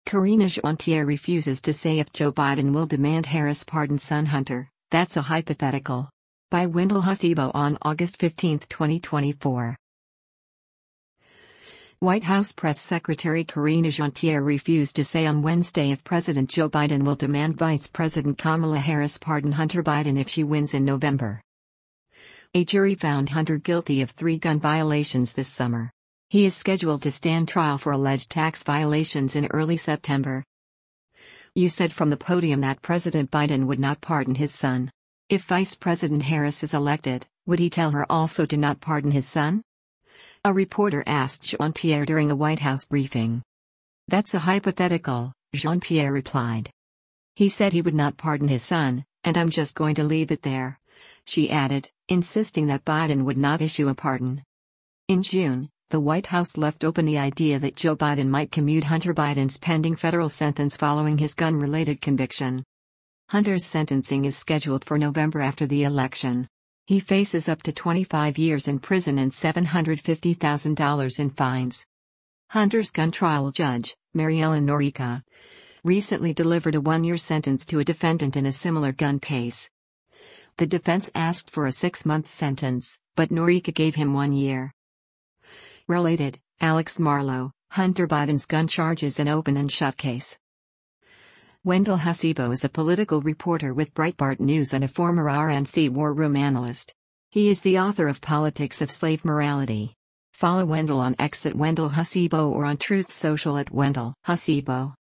Karine Jean-Pierre refuses to say if Joe Biden will demand Harris pardon son Hunter. That's a hypothetical. By Wendell Hasibo on August 15, 2024. White House Press Secretary Karine Jean-Pierre refused to say on Wednesday if President Joe Biden will demand Vice President Kamala Harris pardon Hunter Biden if she wins in November. A jury found Hunter guilty of 3 gun violations this summer. He is scheduled to stand trial for alleged tax violations in early September. You said from the podium that President Biden would not pardon his son. If Vice President Harris is elected, would he tell her also to not pardon his son? A reporter asked Jean-Pierre during a White House briefing. That's a hypothetical, Jean-Pierre replied. He said he would not pardon his son, and I'm just going to leave it there, she added, insisting that Biden would not issue a pardon. In June, the White House left open the idea that Joe Biden might commute Hunter Biden's pending federal sentence following his gun-related conviction. Hunter's sentencing is scheduled for November after the election. He faces up to 25 years in prison and $750,000 in fines. Hunter's gun trial judge, Mary Ellen Noreika, recently delivered a 1-year sentence to a defendant in a similar gun case. The defense asked for a 6-month sentence, but Noreika gave him 1 year. Related, Alex Marlow, Hunter Biden's gun charges an open and shut case. Wendell Hasibo is a political reporter with Breitbart News and a former RNC war room analyst. He is the author of Politics of Slave Morality. Follow Wendell on X at Wendell Hasibo or on Truth Social at Wendell Hasibo.